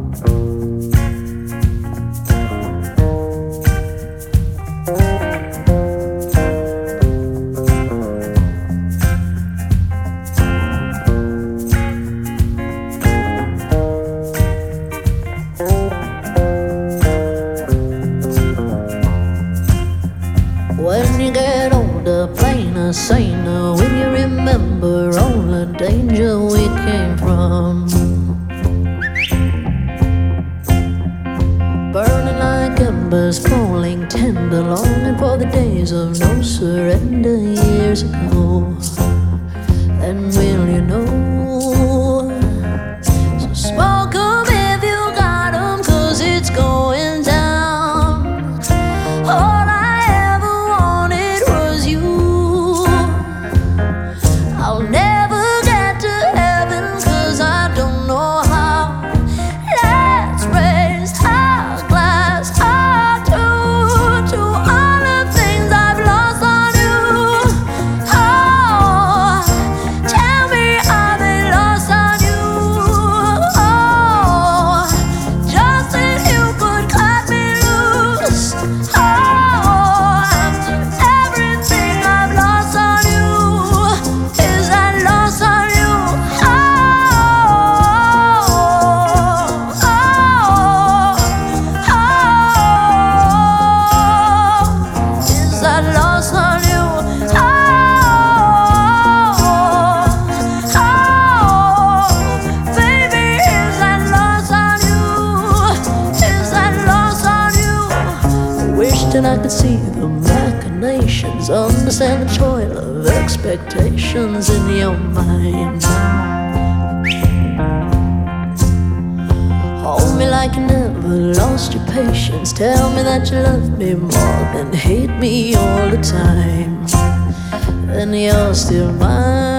When you get older, plainer, saner, when you remember all the danger we came from, burning like embers, falling tender, longing for the days of no surrender years ago. And will you know? So smoke 'em if you got 'em, 'cause it's going down. All I ever wanted was you. I'll never get to heaven 'cause I don't know how. Let's raise our glass up to all the things I've lost on you. Oh, tell me are they lost on you? Oh, just if you could cut me loose. Oh, after everything I've lost on you, is that lost on you? Oh, is that lost on you? Baby, is that lost on you? Is that lost on you? I wish that I could see the machinations, understand the toil of expectations in your mind. Hold me like you never lost your patience. Tell me that you love me more than hate me all the time. And you're still mine.